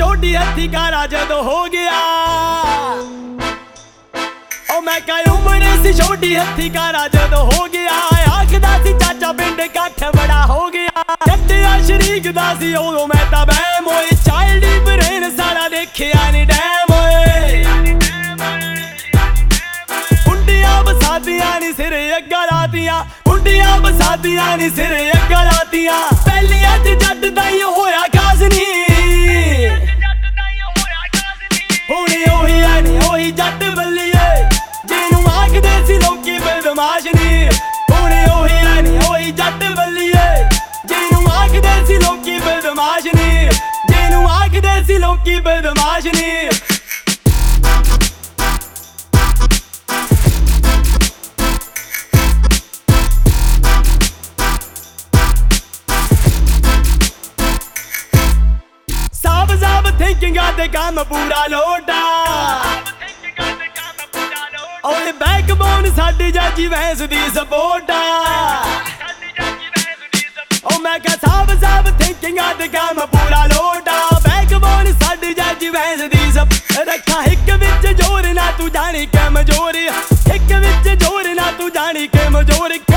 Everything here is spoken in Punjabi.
ਛੋਟੀ ਹੱਥੀ ਕਾਰਾ ਜਦੋਂ ਹੋ ਗਿਆ ਉਹ ਮੈਂ ਕਹਾਂ ਉਮਰ ਸੀ ਛੋਟੀ ਹੱਥੀ ਕਾਰਾ ਜਦੋਂ ਹੋ ਗਿਆ ਆਖਦਾ ਸੀ ਚਾਚਾ ਪਿੰਡ ਕੱਠ ਬੜਾ ਹੋ ਗਿਆ ਜੱਟਿਆ ਸ਼ਰੀਕ ਦਾ ਸੀ ਉਦੋਂ ਮੈਂ ਤਾਂ ਬਹਿਮ ਹੋਏ ਚਾਈਲਡ ਬ੍ਰੇਨ ਸਾਰਾ ਦੇਖਿਆ ਨੀ ਡੈਮ ਹੋਏ ਮੁੰਡਿਆਂ ਬਸਾਦੀਆਂ ਨੀ ਸਿਰੇ ਅੱਗਾ ਲਾਤੀਆਂ ਮੁੰਡਿਆਂ ਬਸਾਦੀਆਂ ਨੀ ਸਿਰੇ ਅੱਗਾ ਲਾਤੀਆਂ ਪਹਿਲੀਆਂ ਚ ਜੱਟ ਦਾ ਹੀ ਹੋਇਆ ਖਾਸ ਨੀ ਹੁਣ ਉਹੀ ਆ ਨੀ ਉਹੀ ਜੱਟ ਬੱਲੀਏ ਜਿਹਨੂੰ ਆਖਦੇ ਸੀ ਲੋਕੀ ਬਦਮਾਸ਼ ਨੀ ਹੁਣ ਉਹੀ ਆ ਨੀ ਉਹੀ ਜੱਟ ਬੱਲੀਏ ਜਿਹਨੂੰ ਆਖਦੇ ਸੀ ਲੋਕੀ ਬਦਮਾਸ਼ ਨੀ ਜਿਹਨੂੰ ਆਖਦੇ ਸੀ ਲੋਕੀ ਬਦਮਾਸ਼ ਨੀ ਥਿੰਕਿੰਗਾਂ ਤੇ ਕੰਮ ਪੂਰਾ ਲੋਟਾ ਓਏ ਬੈਕਬੋਨ ਸਾਡੀ ਜਾਜੀ ਵੈਸ ਦੀ ਸਪੋਰਟ ਆ ਓ ਮੈਂ ਕਹਾਂ ਸਾਬ ਥਿੰਕਿੰਗਾਂ ਤੇ ਕੰਮ ਪੂਰਾ ਲੋਟਾ ਬੈਕਬੋਨ ਸਾਡੀ ਜਾਜੀ ਵੈਸ ਦੀ ਰੱਖਾ ਇੱਕ ਵਿੱਚ ਜ਼ੋਰ ਨਾ ਤੂੰ ਜਾਣੀ ਕਮਜ਼ੋਰ ਇੱਕ ਵਿੱਚ ਜ਼ੋਰ ਨਾ ਤੂੰ ਜਾਣੀ ਕਮਜ਼ੋਰ